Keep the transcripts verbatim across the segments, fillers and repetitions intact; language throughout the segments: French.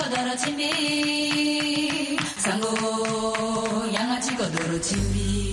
kodoro chimbi sango yangachi kodoro chimbi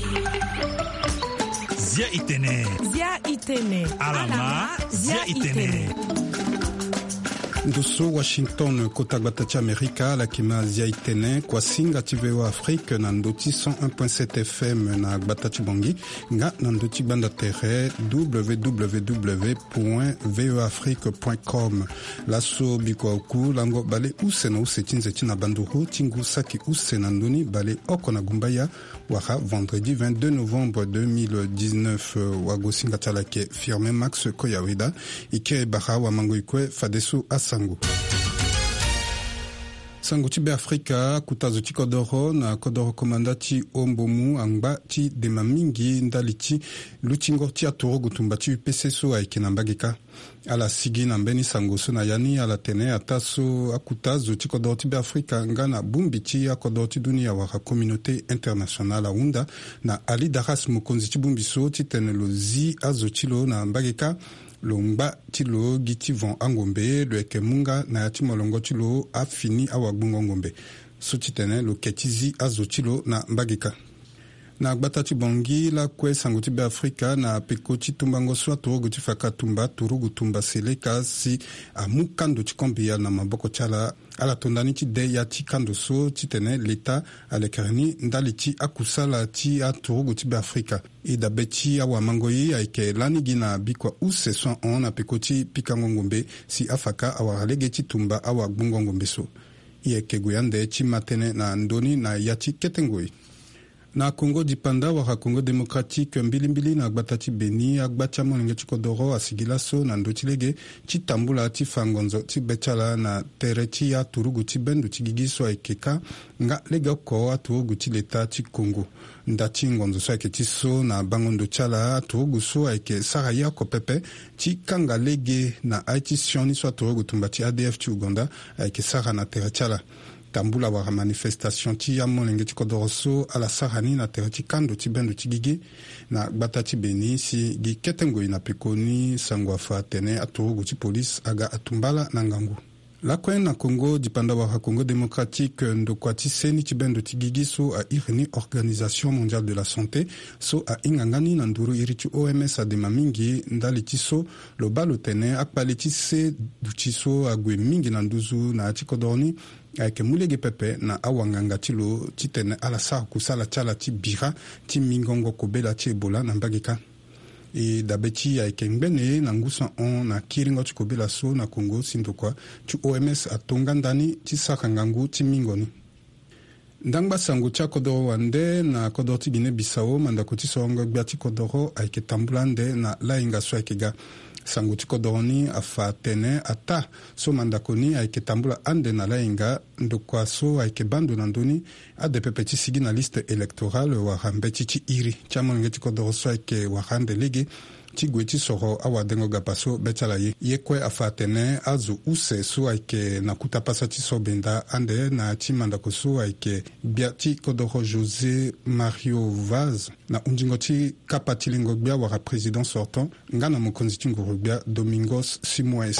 Zia itene Zia itene Alama Zia itene Ndoso Washington kota gbatacha Amerika la kima Zia itene kwa singa ti V O A Afrique na ndoti cent un point sept F M na gbatachi bongi nga na ndoti banda terre w w w point v o afrique point com laso biko oku lango bale use na use tinze tina banduru tingu saki use na ndoni bale oko na gumbaya waka vendredi vingt-deux novembre deux mille dix-neuf wago singa talake firme Max Koyawida ike baha wa mango ikwe fadeso asa Sango. Sango tibe Afrika kutazo ti kodoro na kodoro komanda ti ombomu angba ti dema mingi ndali ti lutingo ti atoro gutumba ti U P C so aike na mbageka ala sigi na mbeni sango so na yani ala tene ataso akutazo ti kodoro tibe Afrika nga na bumbi ti akodoro ti dunia waka communauté internationale aunda na ali daras mokonzi ti bumbi so ti tene lo zi azo ti lo na mbageka longba tilo giti von angombe lo ekemunga na yati molongo tilo afini awagbungo ngombe sutitene lo ketizi azotilo na mbagika na gbatati bongi la kwe sanguti be Afrika na pekoti tumbango swa turugu tifaka tumba turugu tumba seleka si amukando chikombia na maboko chala ala tondani ti de ya ti kando so titene leta alekerni ndali ti akusala ti a turugu ti be Afrika i da beti awa mangoyi aike lani gina bikwa use cent un na pekoti pikango ngombe si afaka awa halege ti tumba awa gbungo ngombe so iye keguyande ti matene na ndoni na yati ketengoi na Congo dipanda waka Congo démocratique mbili mbili na gbatati Beni agbacha monenge chikodoro asigila so na ndotilege chitambula tifangonzo tibechala na tereti ya turugu tibendu tigigiso aikeka nga lega ko aturugu tileta ti Congo ndati ngonzo so aike tiso na bangondo chala aturugu so aike saraya ko pepe ti kanga lege na aiti sioni so aturugu tumbati A D F ti Uganda aike sara na teretiala tambula waka manifestation ti ya molenge ti kodoro so ala sarani na tere ti kando ti bendo ti gigi na gbata ti Beni si gi ketengoi na pekoni sango afa tene aturugu ti police aga atumbala na ngangu la kwen na Congo dipanda waka Congo démocratique ndokwa ti seni ti bendo ti gigi so a irini Organisation mondiale de la santé so a ingangani na nduru iri ti O M S adema mingi ndali ti so lo balo tene akpale ti se du ti so agwe mingi na nduzu na ti kodorni aike mulege pepe na awanganga ti lo ti tene ala sara kusala ti ala ti bira ti mingongo kobela ti ebola na mbageka e dabe ti aike ngbene na ngu cent un na kiringo ti kobela so na Congo si ndokua ti O M S atonga ndani ti sara ngangu ti mingoni ndangba sango ti akodoro wande na kodoro ti Guinée Bissau mandako ti sorongo gbia ti kodoro aike tambula nde na lainga so ayeke ga sango ti kodoro ni afa tene ata so mandako ni ayeke tambula ande na lainga ndokua so ayeke bandu na ndöni adepepe ti sigi na liste électorale wara mbeti ti iri ti amolenge ti kodoro so ayeke wara ande lege ti gue ti soro awadengo ga paso be ti ala ye ye kue afa tene azo use so ayeke na kuta pasa ti so benda ande na ti mandako so ayeke gbia ti kodoro José Mario Vaz na undingo ti kapa ti lingo gbia wara président sortant nga na mokonzi ti nguru gbia Domingos Simoes.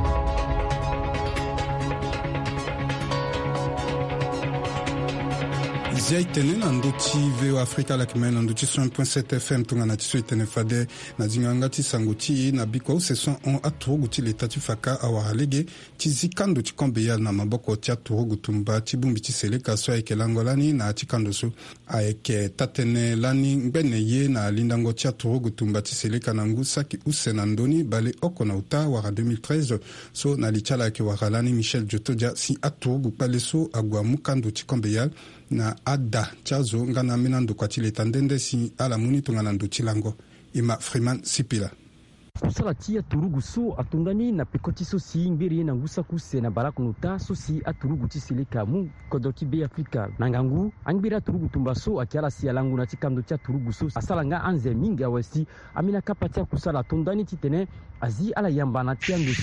Zia itene na ndoti V O A Afrika lakime na ndoti cent un point sept F M tunga na tiso itene fade na zinganga ti sango ti na biko use cent un aturugu ti leta ti faka awara lege ti zikando ti kombeya na maboko ti aturugu tumba ti bumbi ti seleka so ayeke lango lani na ti kando so ayeke tatene lani ngbene ye na lindango ti aturugu tumba ti seleka na ngu saki use na ndöni bale oko na uta wara deux mille treize so na li ti ala ayeke wara lani Michel Djotodia si aturugu kpale so agua mukando ti kombeya na ada chazo ngana mina ndokua ti leta ndende si ala muni tongana ndo ti lango ima Freeman Sipila kusala ti aturugu so atongani na peko ti so si ngberi ye na ngu saku se na bara kunu ta so si aturugu ti seleka mu kodro ti be Afrika na ngangu angberi aturugu tumba so ayeke ala si alangu na ti kando ti aturugu so asala nga anze mingi awe si amina kapa ti akusala atongani ti tene azi ala yamba na ti ando so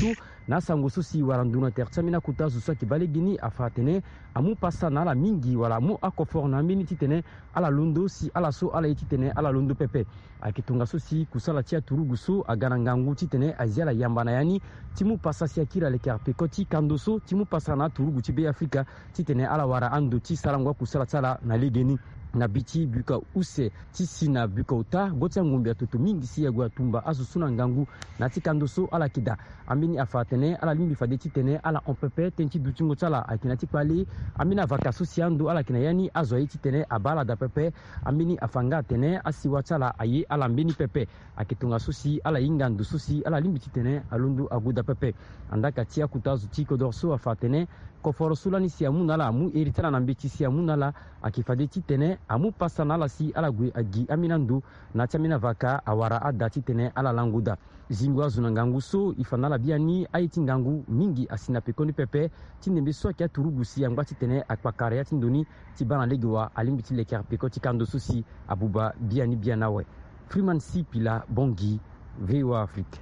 na sango so si wara nduna ter tsamina kutazu so ki bale gini afatene amu pasa na la mingi wala mu akofor na mini titene ala londo si ala so ala titene ala londo pepe akitunga so si kusala tia turugu so agana ngangu titene aziala yambana yani timu pasa si akira le karpe koti kandoso timu pasa na turugu tibe Afrika titene ala wara ando ti salangwa kusala tsala na legeni na biti buka use tisi na buka uta gotia ngumbi atoto mingi si yagwa tumba asusuna ngangu na tikandoso ala kida amini afatene ala limbi fade titene ala onpepe tenchi dutungo tsala akina tikpali amina vakaso siando ala kina yani azoyi titene abala da pepe amini afanga tene asiwa tsala aye ala mbini pepe akitunga susi ala ingandu susi ala limbi titene alundu aguda pepe andaka tia kutazu tiko dorso afatene koforo sulani si amunala amu eritana na mbiti si amunala akifade titene amu pasana la si ala gwe agi aminandu na chamina vaka awara ada titene ala languda zingwa zunangangu so ifanala biani aiti ngangu mingi asina pekoni pepe tinembe so kya turugu si angba titene akpakare ya tindoni tibana legwa alimbiti le kar pekoti kando susi abuba biani bianawe Freeman si pila bongi V O A Afrique.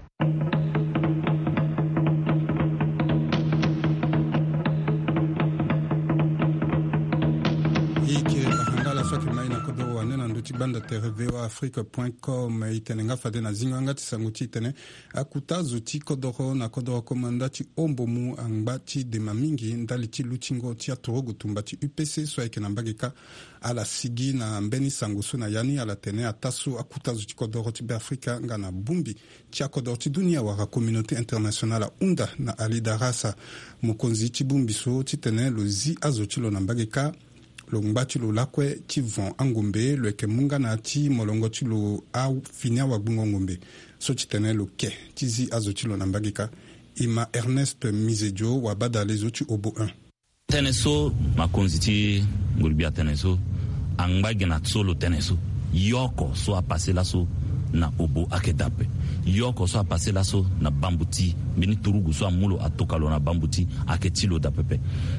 Banda tere v o afrique point com itene nga fade na zinga nga tisango ti itene akuta zuti kodoro na kodoro komanda ti ombomu angba ti dema mingi ndali ti luchingo ti atorogo tumba ti U P C so ayeke na mbageka ala sigi na mbeni sango so na yani ala tene ataso akuta zuti kodoro ti be afrika nga na bumbi ti akodoro ti dunia wara communauté internationale unda na ali darasa mokonzi ti bumbi so ti tene lo zi azo ti lo na mbageka lo ngbati lo lakwe ti von angombe lo eke munga na ti molongo ti lo au finia wa gbungo ngombe so ti tene lo ke ti zi azo ti lo na mbagika ima Ernest Mizejo wa bada lezo ti obo un tene so makonzi ti ngolibia tene so angbagi na so lo tene so yoko so a passé la so na obo akedape yoko so a passé la so na bambuti bini turugu so amulo atokalo na bambuti aketilo da pepe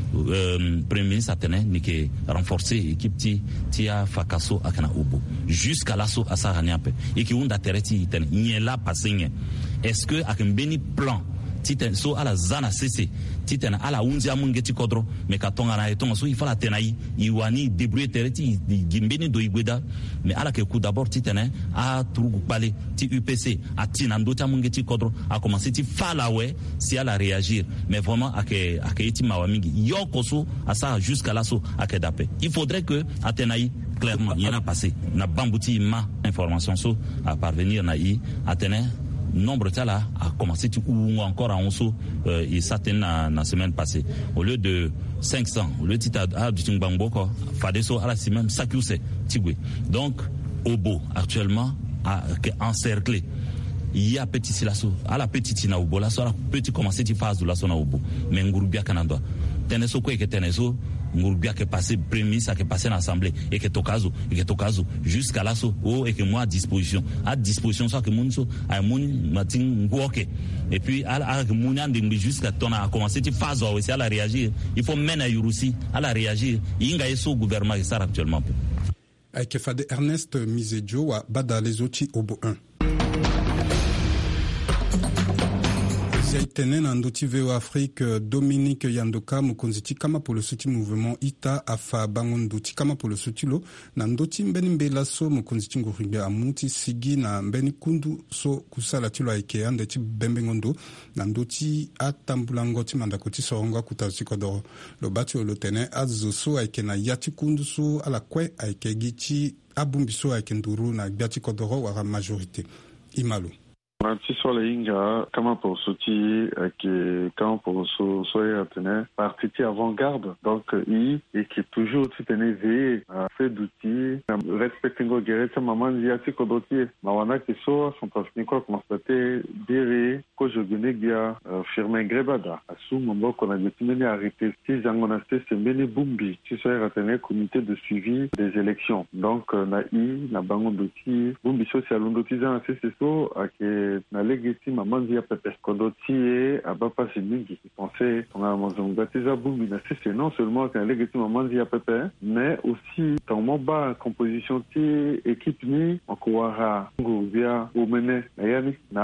euh, premier ministre atene ni ke renforcer équipe ti ti a fakaso akana obo jusqu'à la so asa haniape iki unda tereti ten nyela passing est-ce que akembeni plan titen so ala zana cc titen ala unzi amungeti kodro me katonga na etonga so ifala tenai iwani débrouiller tereti gimbeni do igweda mais ala ke coup d'abord titen a turugu pale ti U P C a tina ndota amungeti kodro a commencer ti fala we si ala réagir mais vraiment ake ake iti mawamingi yokoso asa jusqu'à là so ake dape il faudrait que atenai clairement il y en a passé na bambuti ma information so à parvenir na i atene nombre tala a commencé ou encore en osso euh, et ça na la semaine passée au lieu de cinq cents au lieu de à du tingbangbo fade so à la semaine sakiuse tigwe donc obo actuellement a encerclé il y a petit silaso à la petite na obo la so la petit commencer ti phase de la so na obo mais ngurubia kanando teneso ko ke teneso ngurubia ke passé premier ça ke passé en assemblée et que tokazo et que tokazo jusqu'à là so oh et que moi à disposition à disposition ça que mon so à mon matin ngoke et puis à à que mon anding jusqu'à ton a commencé ti phase aussi à la réagir il faut mener à Yurusi à la réagir inga yeso gouvernement qui ça actuellement avec fade Ernest Mizejo wa bada les outils obo un Zaitene na ndoti V O A Afrique Dominique Yandoka mukonziti kama polo suti mouvement ita afa bango ndoti kama polo suti lo na ndoti mbeni mbela so mukonziti ngurumbe amuti sigi na mbeni kundu so kusala tilo aike ande ti bembe ngondo na ndoti atambulango ti mandako ti sorongo kuta ti kodoro lo bati lo tene azo so aike na yati kundu so ala kwe aike gichi abumbi so aike nduru na biati kodoro wara majorité imalo Ci sono le inga kama pour souti qui kama pour so soya tenait partie avant-garde donc i et qui toujours tenait veillé à fait d'outils respecting au guerre ça maman dia ti kodoti mawana qui so sont pas fini quoi constater déré que je venais dia firmer grebada asu mombo qu'on a déterminé arrêter si jangonasté c'est meni bumbi ci soya tenait comité de suivi des élections donc na i na bango d'outils bumbi social ndoti za c'est so que na legiti mamanzi ya pepe kodoti abapa siningi qui pensait on a mozongatiza bumi na c'est non seulement que legiti mamanzi ya pepe mais aussi dans mon bas composition ti équipe ni encore nguvia umene na yani na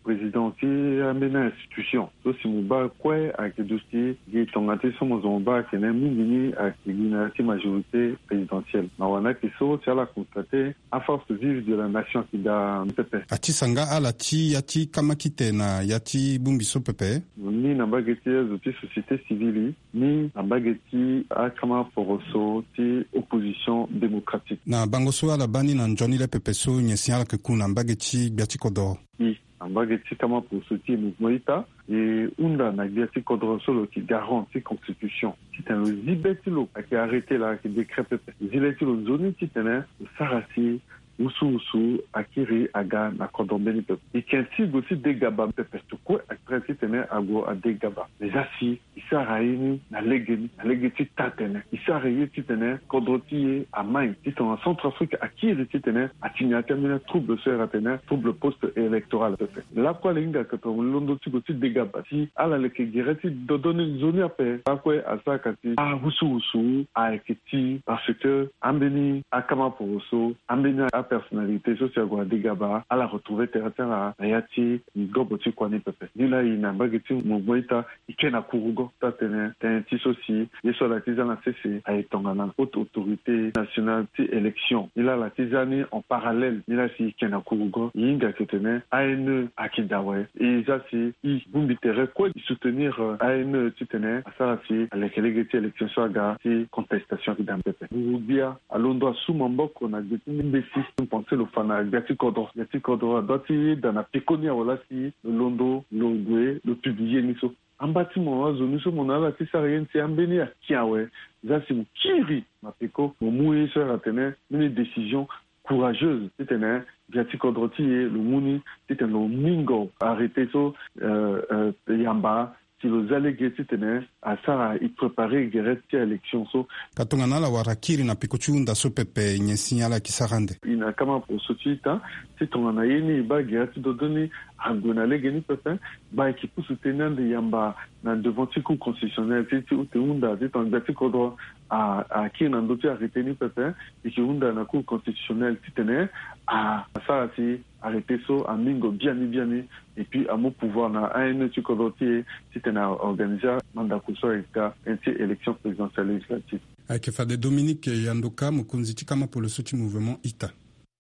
président qui a mené l'institution. So si mon bas quoi avec le dossier qui est en attention mon bas qui n'est mini avec une majorité présidentielle. Nawana qui sort sur la constater à force vive de la nation qui da pepe. Ati sanga ala ti yati kama kitena yati bumbiso pepe. Ni na bageti zoti société civile ni na bageti a kama poroso ti opposition démocratique. Na bangoso ala bani na njoni le pepe so nyesiala ke kuna bageti biati kodo. I ambageti kama pour soutenir le mouvement Ita et unda na biati kodro solo qui garantit constitution. C'est un zibeti lo qui a arrêté là qui décret pepe. Zileti lo zoni ti tene sarasi usu usu akiri aga na kodombeni pepe. Et kinti gosi degaba pepe to ko aktrati tene ago a degaba. Les assi isaraini na legeni na legeti tatene. Isarayi ti tene kodroti a main ti en Centrafrique akiri ti tene atinya terminer trouble sur atene trouble post-électoral pepe. La quoi linga que to londo ti gosi degaba ti ala le ke gireti dodoni zoni ape akwe asakati a usu usu a ekiti parce que ambeni akama poroso ambeni personnalité sociale Gaba à la retrouver terre terre à yati goboti kwani pepe nila ina bageti moboita ikena kurugo tatene tenti soci yeso la tizana cc a etongana haute autorité nationale ti élection nila la tizani en parallèle nila si ikena kurugo yinga ketene A N E akidawe et ça si i bumbitere quoi soutenir A N E titene asala si avec les élections soga si contestation qui dans pepe bia alondo sumamboko na geti mbesi penser le fana gati kodro gati kodro doti dans la péconia wala si le londo longwe le publier niso ambati mo zone so monala ti sarien ti ambeni akiawe za si kiri ma peko mo moué sur atene une décision courageuse titene gati kodro ti le muni titene lo mingo arrêter so euh euh yamba si los allégués titene a sara i préparer gereti élection so katongana la warakiri na pikochunda so pepe nyesiala kisarande ina kama pour sotita titongana yeni ba gereti dodoni agona legeni pepe ba qui pour soutenir de yamba na devant tiku constitutionnel titi utunda titon gati kodro a a qui na ndoti arrêter ni pepe et qui unda na cour constitutionnel titene a sara si arrêter so a mingo bien bien et puis à mon pouvoir na A N E tu kodoti titena organiser mandat kusoika enti élection présidentielle législative avec fa de Dominique Yandoka mukunzi kama pour le soutien mouvement Ita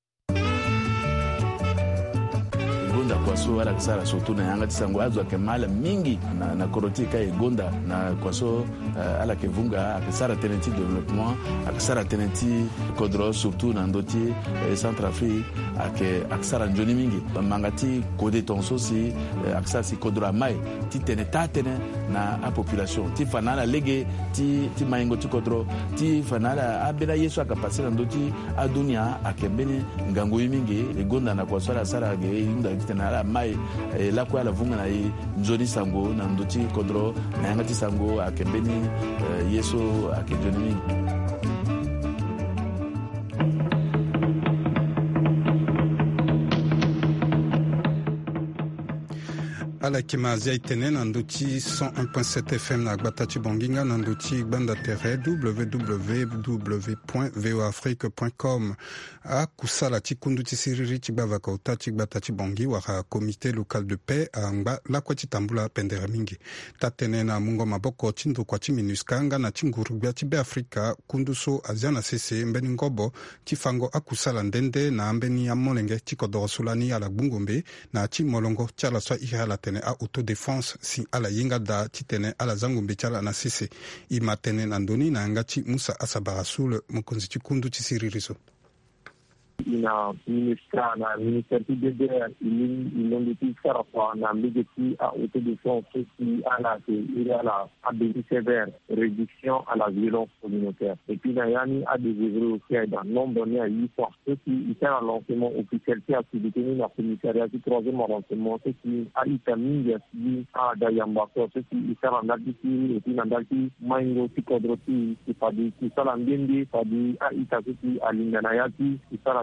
gonda kwaso ala kisara soto na yanga tisango azwa kemala mingi na na korotika e gonda na kwaso uh, ala kevunga akisara tenenti développement akisara tenenti kodro surtout na ndoti eh, Centrafrique ake akisara njoni mingi mangati kode tonso si eh, akisara si kodro mai ti teneta tene na a population ti fanala lege ti ti maingo ti kodro ti fanala abela yesu akapasi na ndoti a dunia akembeni ngango mingi e gonda na kwaso ala sara ge inda tenala mai eh, la kwa la vunga na i njoni sango na ndoti kodro na yangati sango akembeni eh, yeso akejoni ala kimazia itene na ndoti cent un point sept F M na Gbatachi Bonginga na ndoti banda terre w w w point v o afrique point com a kusala tikundu tisiriri tibava kauta Gbatachi Bongi waka comité local de paix a ngba la kwa titambula pendera mingi tatene na mungo maboko tindu kwa timinuskanga na tingurubia tibe Afrika kunduso aziana sese mbeni ngobo tifango akusala ndende na mbeni ya molenge tikodo sulani ala bungombe na timolongo chala swa ihala tene a autodéfense si ala yinga da titene ala zangu mbechala na sisi imatene na ndoni na ngati Musa Asabarasule mukonzi tikundu tisiririso ina ministra na ministère de guerre il il ont dit ça rapport na mbegeti a autodéfense qui à la il y a la abélie sévère réduction à la violence communautaire et puis Nayani a délivré aussi dans nombre de huit fois ce qui est un lancement officiel qui a été détenu dans le commissariat du troisième lancement ce qui a été mis à Dayamba ce qui est un analyse et puis l'analyse maingo qui kodroti qui pas dit qui ça l'ambiente pas dit à Itakuti à Linganayati qui ça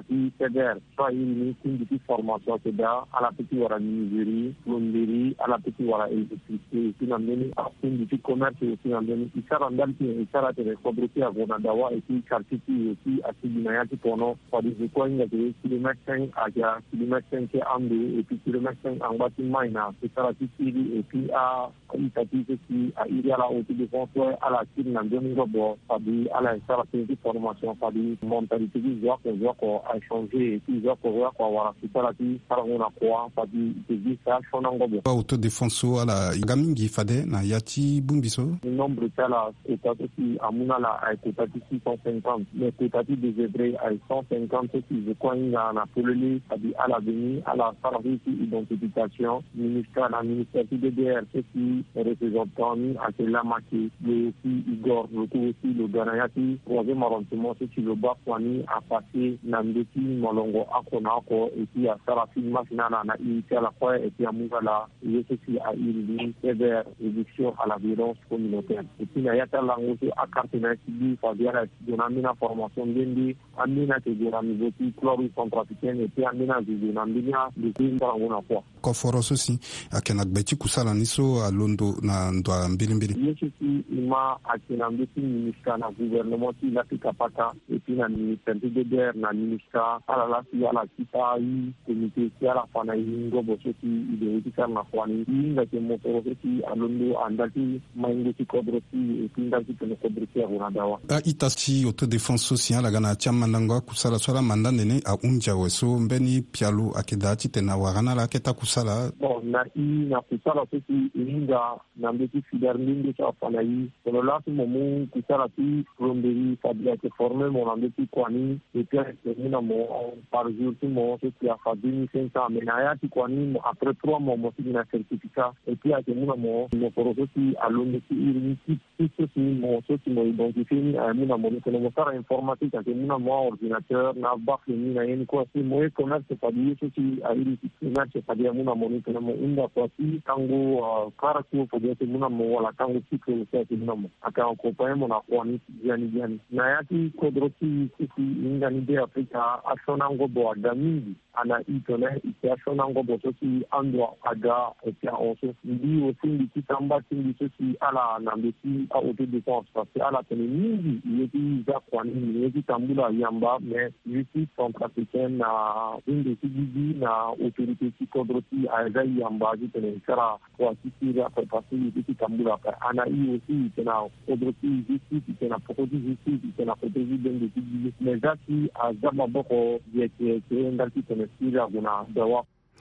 sarati sévère soit une petite formation c'est là à la petite wara menuiserie plomberie à la petite wara électricité puis na meni à une petite commerce aussi na meni isara ndalti isara te fabriquer à Gonadawa et puis quartier aussi à Sidinayati pono kwa des coins de kilomètre cinq à kilomètre cinq et puis kilomètre cinq en bâtiment na sarati et puis à Itati aussi à il y a la haute défense à la Chine na Domingo bo sabi à la sarati formation sabi mentalité du joueur que joueur a changé et puis joueur joueur kwa wara sarati sarangona kwa sabi c'est ça shonango bo auto défense à la gamingi fade na yati bumbiso nombre tala etati amuna la etati six cent cinquante mais etati des Hébreux à cent cinquante qui je crois il y a na polele sabi à la venue à la service identification ministère la ministère du D D R qui représentant à la maki le aussi Igor le aussi le Ganayati troisième arrondissement c'est qui le bas kwani a passé nandeti molongo akona ko et puis à Sarafi Mafinana na initial la fois et puis à Mugala il est aussi à il vers réduction à la violence communautaire et puis il y a la aussi à Cartina qui fa bien la dynamique formation d'indi amina te dynamique qui chlorure centrafricaine et puis amina de dynamique de dinga ona kwa ko foros aussi akena beti kusala niso a londo na ndo mbili mbili yesu si ima akena mbeti ministère na gouvernement qui la pikapata et puis na ministère de guerre na ministère ala la si ala kita yi comité qui ala fana yingo boso ki idéologie na kwani inga ke mo foros ki alondo andati maingo ki kodrosi et puis ndati ke no kodrosi a Gonadawa a itasi autodéfense sociale agana chamandanga kusala swala mandane a unja weso mbeni pialo akedati tena wagana la keta kusala bon na i na kusala sisi inga na mbeti fidar mingi cha fana yi kono la si momu kusala ti plomberie fabia ke former mon ambeti kwani et puis termina mo par jour ti mo se ti a fa deux mille cinq cents mais na ya ti kwani après trois mois mo ti na certificat et puis a termina mo mo projet ti alonde ti irni ti ti ti mo so ti mo identifier ni a mina mo kono mo sara informatique a termina mo ordinateur na ba ni na yen ko si mo e commerce fa di so ti a irni ti commerce fa di mo mo kono mo inda ko ti tango kara ko fo de mo mo wala tango ti ko se ti mo aka ko pa mo na kwani yani yani na ya ti kodroti ti inga ni de Afrika ashona ngobo adamidi ana itole ishona ngobo so ti andwa aga et also ndi o sindi ti tamba sindi so ti ala na mbeti a auto défense parce que ala tene mingi yeti za kwani yeti tambula yamba mais yeti centrafricaine na indi ti bibi na autorité ti kodroti a za yamba ti tene kara kwa ti tira pa pasi yeti tambula pa ana i aussi tena kodroti yeti tena pokoti yeti tena protégé de ti bibi mais za ti a zama boko yeti ndalti tene tira guna dawa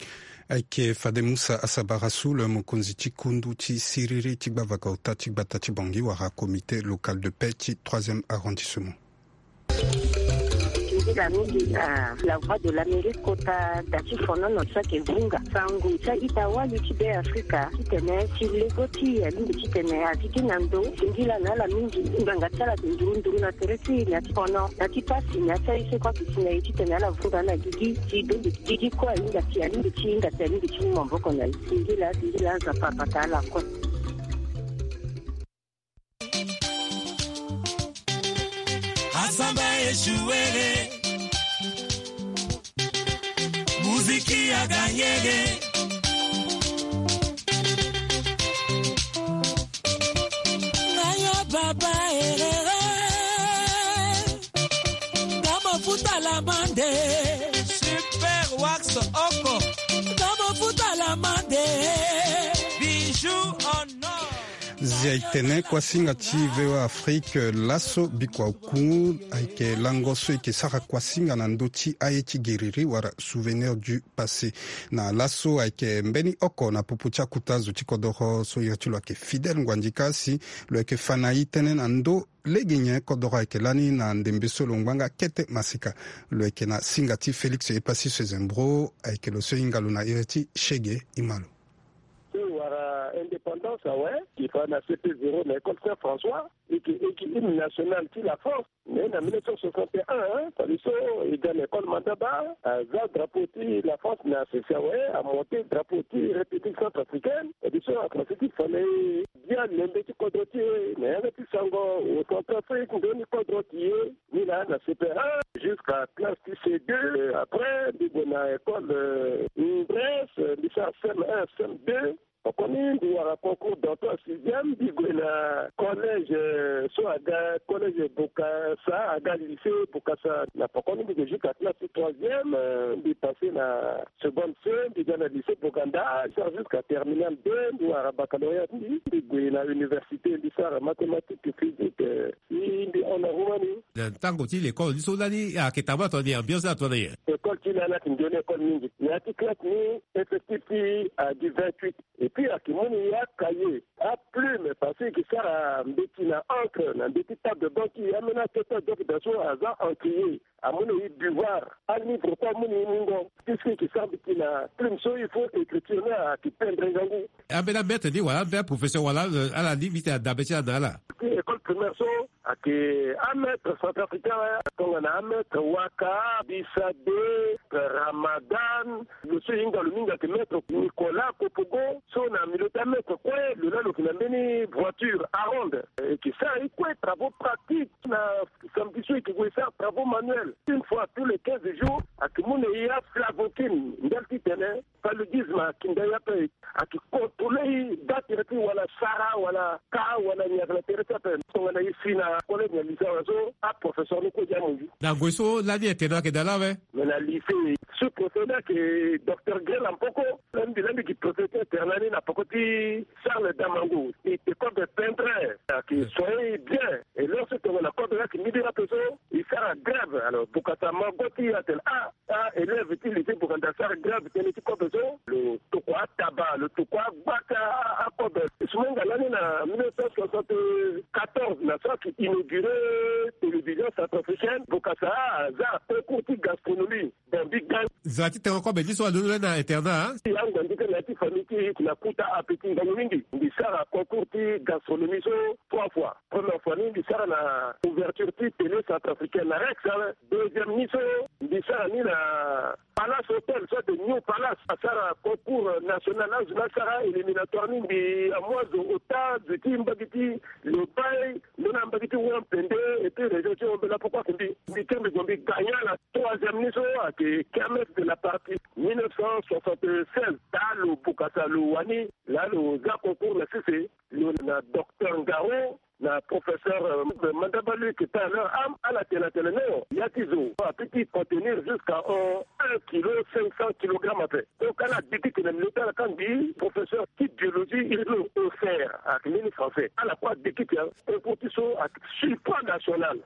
aike fade musa asabarasu le mokonzi ti kundu ti siriri ti gbavaka ota ti gbata ti bangi wara comité local de paix ti troisième arrondissement. La mingi la voix de l'Amérique kota dati fono no tsake vunga sangu cha itawa li be Afrika kitene ti legoti ya lingi kitene ya tikinando singila na la mingi nganga tsala ndurundu na tereti na fono na tipasi na cha ise kwa kitene kitene la vunga na gigi ti do gigi kwa inga ti ya lingi ti inga ti lingi ti mboko na singila singila za papa tala kwa Asamba eshuwele muziki ya ganyege Naya baba erere Kama futa la mande Super wax oko Kama futa la mande Bijou ono ziaitene kwa singa ti vewa Afrique laso bikwa ku aike langoso ike sara kwa singa na ndo ti aye ti geriri wara souvenir du passé na laso aike mbeni oko na pupu tia kutazo ti kodoro so yati lo ake fidèle ngwandika si lo ake fanayi tënë na ndo lege nye kodoro ayeke lani na ndembe so lo ngbanga kete masika lo ayeke na singa ti Félix Epasi Sezembro ayeke lo so hinga lo na iri ti Chege Imalo wara indépendance ouais qui fait na C P zéro na école Saint-François et qui et qui hymne national ti la France mais en mille neuf cent soixante et un, Saliso, il gagne l'école Mandaba, à Za Drapoti, la France n'a cessé à monter Drapoti, République centrafricaine, et du coup, après, il fallait bien l'embêter Kodrotier, mais un petit sango, au Centrafrique, on donne Kodrotier, il a la C P un, jusqu'à classe C deux, après, il y a l'école Brest, il y a C M un, C M deux, on connaît un concours d'entrée sixième, il y a collège, soit à collège Bokassa, à lycée Bokassa, n'a pas connu jusqu'à classe troisième, il est passé la seconde C, il y a le lycée Boganda, jusqu'à terminale deux, il y a baccalauréat, il y a l'université, il y a mathématiques et physique, il y a en Roumanie. Tant que l'école, il y a quelque chose qui est bien ça, toi d'ailleurs. L'école qui est là, qui est l'école Mingi. Il y a une classe effectif à du vingt-huit. Et puis, à Kimoni, il y a cahier, à plume, parce que ça a un petit encre, un petit table de banque, il y a maintenant quelqu'un d'autre dans son hasard encrié, à mon buvoir, à livre, pas mon ningo. Qu'est-ce qui semble qu'il a plume, il faut écriture à qui peindre un gangou. Ah, mais la bête dit, voilà, un professeur, voilà, à la limite, à Dabétia, dans là. École primaire, à qui un mètre centrafricain, on a un mètre Waka, Bissade, Ramadan, le souligne dans le minga que maître Nicolas Popogo, son ami le maître quoi, le là, le voiture à ronde, et qui ça, il quoi, travaux pratiques, samedi soir, qui voulait faire travaux manuels. Une fois tous les quinze jours, à qui mon a flavokine, n'dalti tene, paludisme, qui n'a pas, à qui contrôler, d'attirer, voilà, Sarah, voilà, Ka, voilà, il y a la territoire, on a ici, na, collègue, na, lycée, à professeur, nous, quoi, diamond. Dans Goiso, l'année était là, que dans là, ouais. Mais la lycée, ce professeur que docteur Grel en Poko, l'un de l'un qui professeur Ternani n'a pas côté Charles Damango, et école de peintre, qui soyez bien. Et lorsque on a code là qui me dit la personne, il sera grève. Alors, pour qu'à sa magoti, à tel A, A, élève, il dit pour qu'à sa grève, tel est quoi besoin, le Tokwa Tabac, le Tokwa Baka, à Kobe. Et souvent, dans l'année en mille neuf cent soixante-quatorze, la sorte qui inaugurait télévision centrafricaine, pour qu'à ça, ça, concours de gastronomie, dans Big Gang. Zati, t'es encore, mais dis soit le na internat, hein? Il y a un indiqué la petite famille qui n'a pas appétit dans le mingi. Il sert à concours de gastronomie trois fois. Première fois, il sert à la ouverture de télé centrafricaine à Rex. Deuxième mission, il sert à la Palace Hotel, soit de New Palace. Il sert à concours national, il sert à éliminatoire de Amoise, Ota, Zuti, Mbagiti, le Paye, le Nambagiti, Wampende, et puis les gens ont là pourquoi il dit qu'il gagnant la troisième mission, qui est Kermès de la partie mille neuf cent soixante-seize. Dans le Bukasa, le Wani, là, le gars concours, le C C, le docteur Ngaro, le professeur euh, Mandabalu qui est à l'heure à la télé, il y a Tizo, à petit contenir jusqu'à un kilo cinq cents kilogrammes après. Donc, à la dit que le militaire, quand dit professeur type biologie, il veut offert à l'Union français. À la fois, d'équipe, un compétition à support national.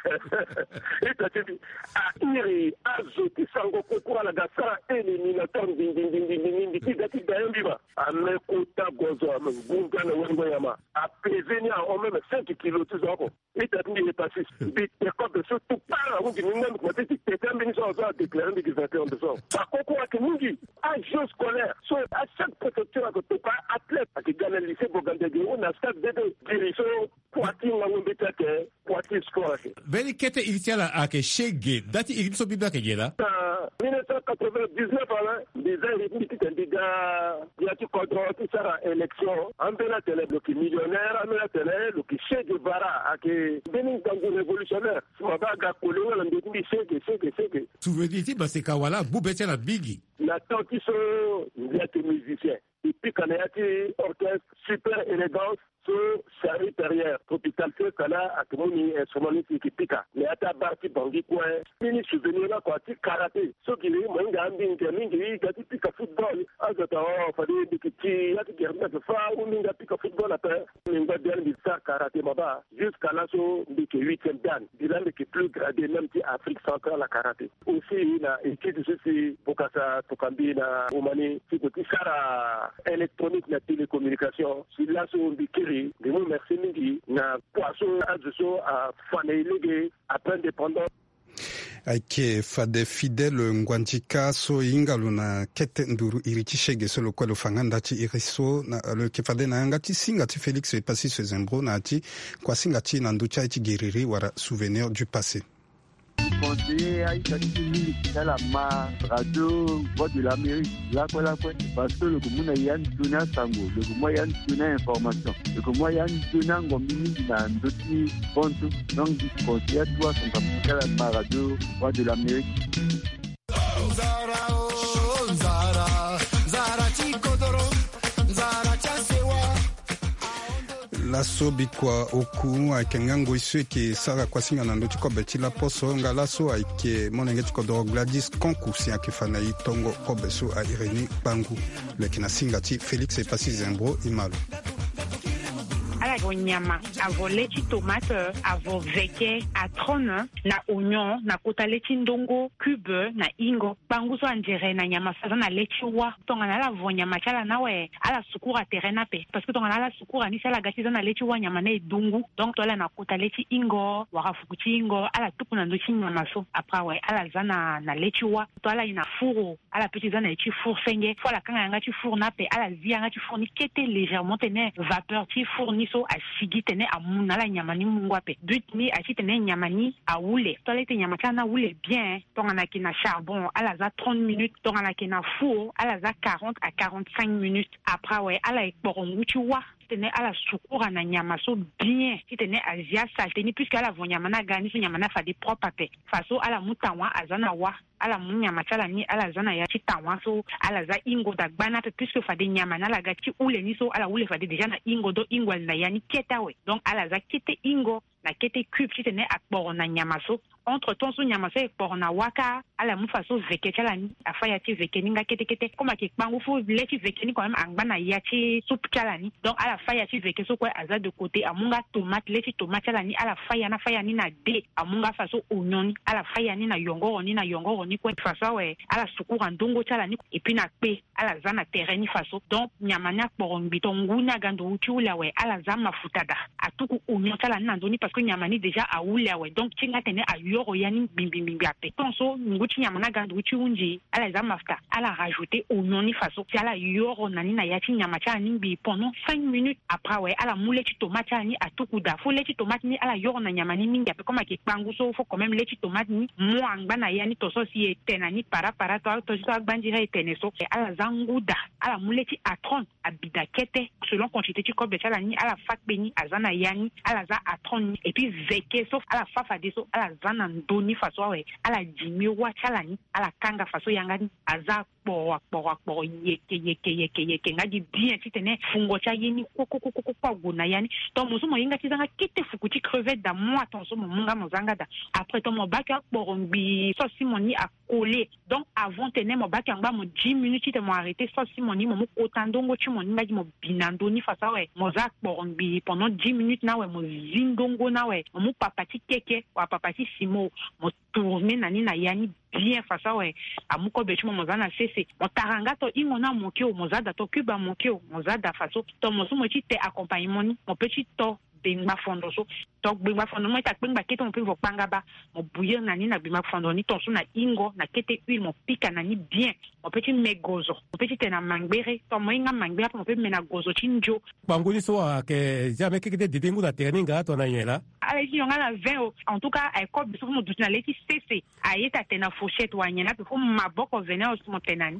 Et tu as dit, à Iri, à Zoti, Sango, concours à la Gassara, éliminatoire, ding, ding, ding, ding, ding, ding, ding, ding, ding, à Mekota Gozo, à Mungana, Wengoyama, à Pézenia, on même cinq kilos de zoko. Et t'as dit, il est passé. Des écoles de ce tout par où il n'y a pas de détermination à déclarer des vingt et un de ça. Par contre, à Kinungi, à jeu scolaire, soit à chaque préfecture, à côté pas athlète, à qui gagne le lycée pour gagner des on a stade de guérison, Poitin, à Wembetake, Poitin score. Belle quête initiale à que chez Gay, dati il s'oblige à que là. En mille neuf cent quatre-vingt-dix-neuf, des années, il y a qui contrôle qui sera élection, en bella télé, le millionnaire, en bella télé, le Che Guevara, à qui Benin Tango révolutionnaire, si ma bague a collé, on a dit Che Guevara, Che Guevara, Che Guevara. Souvenez-vous, bah c'est Kawala, Boubetier la Biggie. La tante qui sont, il y a des musiciens. Et puis, quand il y a des orchestres, super élégance, sur Charlie Perrière, hôpital Fekala, à Kimoni, instrumentiste qui pique. Mais à ta barre qui bangi quoi, mini souvenir là, quoi, tu karaté. Ce qui est, moi, il y a un ding, il y a un ding, il pique football. Ah, je t'en ai fallu des petits, il y a des guerres de fa, ou il y a pique football après. Il y a bien des ça karaté, ma bas, jusqu'à là, sur des huitième dan. Il a le plus gradé, même si Afrique centrale, la karaté. Aussi, il a écrit ceci, pour que ça, pour cambier la Roumanie, c'est que tout ça, électronique, la télécommunication, c'est là, sur des de nous merci midi na poisson à à fin indépendant. aike fade fidele ngwanjika so ingalo na kete nduru irichishege solo kwa lo fanganda ti iriso na le ke fade na ngati singa ti Félix Epassi Sezembro na ti kwa singa ti na nducha ti geriri wara souvenir du passé. Conseiller à Italie, c'est la ma radio Voix de l'Amérique. Là quoi là quoi, parce que le commun y a une tuna sango, le commun y a une tuna information, le commun y a une tuna ngomini na ndoti ponto. Donc du conseiller à toi, on va faire la radio Voix de l'Amérique. Zara oh Zara, Zara chikodoro, Zara chasewa. Laso bikwa oku akengango isu ke sara kwasinga na ndoti ko betila poso nga laso aike monenge tiko do Gladys konkusi akifana itongo ko beso a Irene Bangu lekina singati Félix Epassi Sezembro imalo ala nyama avoleti tomate avoveke atrone na oignon na kota leti ndongo cube na ingo bangu so anjere na nyama saza na leti wa tonga na la vonyama chala nawe ala sukura terena pe parce que tonga na la sukura ni sala gati na leti wa nyama na edungu donc tola na kota leti ingo warafukuti ingo ala tupu na ndochi nyama so après ouais ala zana na leti wa tola ina four ala petit zana leti four senge fois la kanga ngati four na pe ala zia ngati four ni kete légèrement tene vapeur ti four ni so asigi tene amuna la nyamani mungwape but ni achi tene nyamani aule tolete nyamaka na ule bien tonga na kina charbon ala za trente minutes tonga na kina four ala za quarante à quarante-cinq minutes après ouais ala ekborongu tu wa tene ala sukura na nyama so bien si tene azia salte ni puisque ala vonyama na gani so nyama na fa de propre pe faso ala mutanwa azana wa ala munyama chala ni ala zana ya chitanwa so ala za ingo da gbana pe puisque fa de nyama na la gati ule ni so ala ule fa de déjà na ingo do ingo na yani keta we donc ala za kete ingo na kete cube si tene akboro na nyama so entre temps so nyama so ekboro na waka ala mu faso veke chala ni afaya ti veke ninga kete kete koma ke kpangu fo leti veke ni quand même angbana ya ti soup chala ni donc ala faya ti veke so kwa aza de côté amunga tomate leti tomate chala ni ala faya na faya ni na de amunga faso oignon ala faya ni na yongoro ni na yongoro ni kwa faso we ala sukura ndongo chala ni et puis na pe ala za na terrain ni faso donc nyama na kboro mbito nguna gando uti ula we ala za mafuta da atuku oignon chala ni na ndoni parce que nyama ni déjà a ula we donc tinga tene a yoro yani bimbimbi ape tonso nguti nyama na gando uti unji ala za mafuta ala rajouter oignon ni faso ti ala yoro nani na yati nyama chala ni bi pendant cinq minutes après ouais ala moule ti tomate chala ni atuku da fo leti tomate ni ala yoro na nyama ni mingi ape comme ke kpangu so faut quand même leti tomate ni mo angba yani to so si etena ni para para to to so agbandira etene so ala zanguda ala moule ti atron abida kete selon quantité ti kobe chala ni ala fakbe ni azana yani ala za atron et puis veke sauf ala fafa de so ala zana ndoni faso we ala jimi wa chala ni ala kanga faso yanga ni aza po po po yeke yeke yeke yeke ngadi bien ti tene fungo cha yeni koko koko koko gona yani to muso mo yinga ti zanga kete fukuti crevette da mo attention mo munga mo zanga da après to mo baka borombi so simoni a collé donc avant tene mo baka ngba mo dix minutes te mo arrêter so simoni mo otandongo ti mo ninga di mo binando ni fasa we mo za borombi pendant dix minutes na we mo zindongo na we mo papati keke wa papati simo mo tourner nani na yani bien fasa we amuko bechi mo zana sese mo taranga to ingo na moke o mo zada to kuba moke o mo zada faso to mo so mo ti te accompagnement ni mo petit to bengba fondo so to bengba fondo mo ta bengba kete mo pe vo panga ba mo bouillir nani na bengba fondo ni to so na ingo na kete huile mo pika nani bien mo petit megozo mo petit te na mangbere to mo inga mangbere mo pe mena gozo chinjo bangu ni so ke jamais que de dingu da teninga to na yela ala ji yonga na vingt en tout cas ay ko biso mo dutina leti cc ayeta tena fourchette wa nyana pe fo maboko venir au mo tenani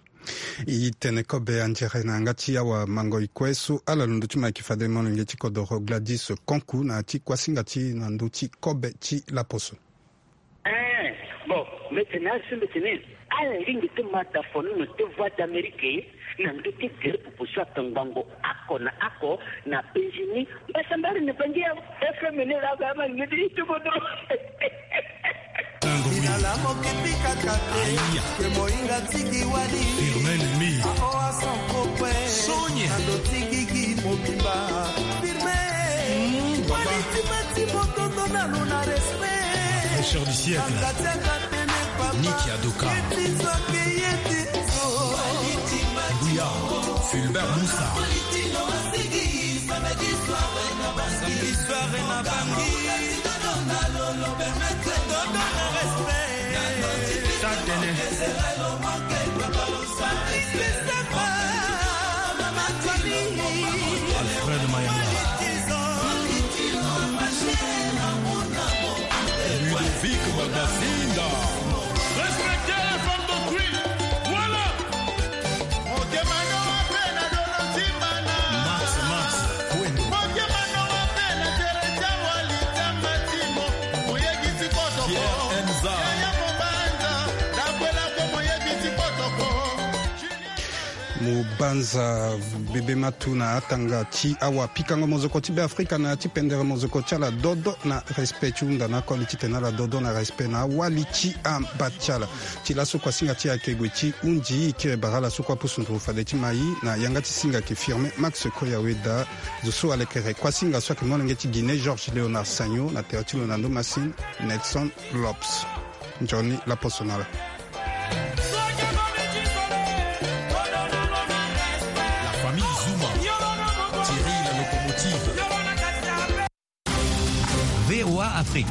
i tene ko be anjere na ngati ya wa mango ikwesu ala nduti ma kifade mo ngeti ko do Gladys konku na ti kwasingati na nduti kobe ti la poso eh bon maintenant c'est maintenant ala lingi te mata fonu te voix d'Amérique na nduti kere pupusa tangango ako na ako na penjini basambari ne pangia efemene la gama ngidi tukodo Inala mokitika kate ke moinga tiki wali Firmen mi o asanko pe Sonia ando tiki ki mobimba Firmen Waliti mati motondo na luna respect Pêcheur du siècle Niki Adoka Bouya Fulbert Moussa Histoire et na bangi Dodo na lolo permettre Dodo na respect Mubanza bebe matu na atanga ti awa pikango mozoko ti be Afrika na ti pendere mozoko ti ala dodo na respect chunda na koli ti tena la dodo na respect na wali ti ambachala ti la sokwa singa ti akegwe ti unji kire barala sokwa pusundu fade ti mai na yanga ti singa ki firme Max Koya Weda zo alekere kwa singa so ke monenge ti Guinée Georges Léonard Sagno na terre ti Leonardo Massine Nelson Lopes Johnny la personale. V O A Afrique,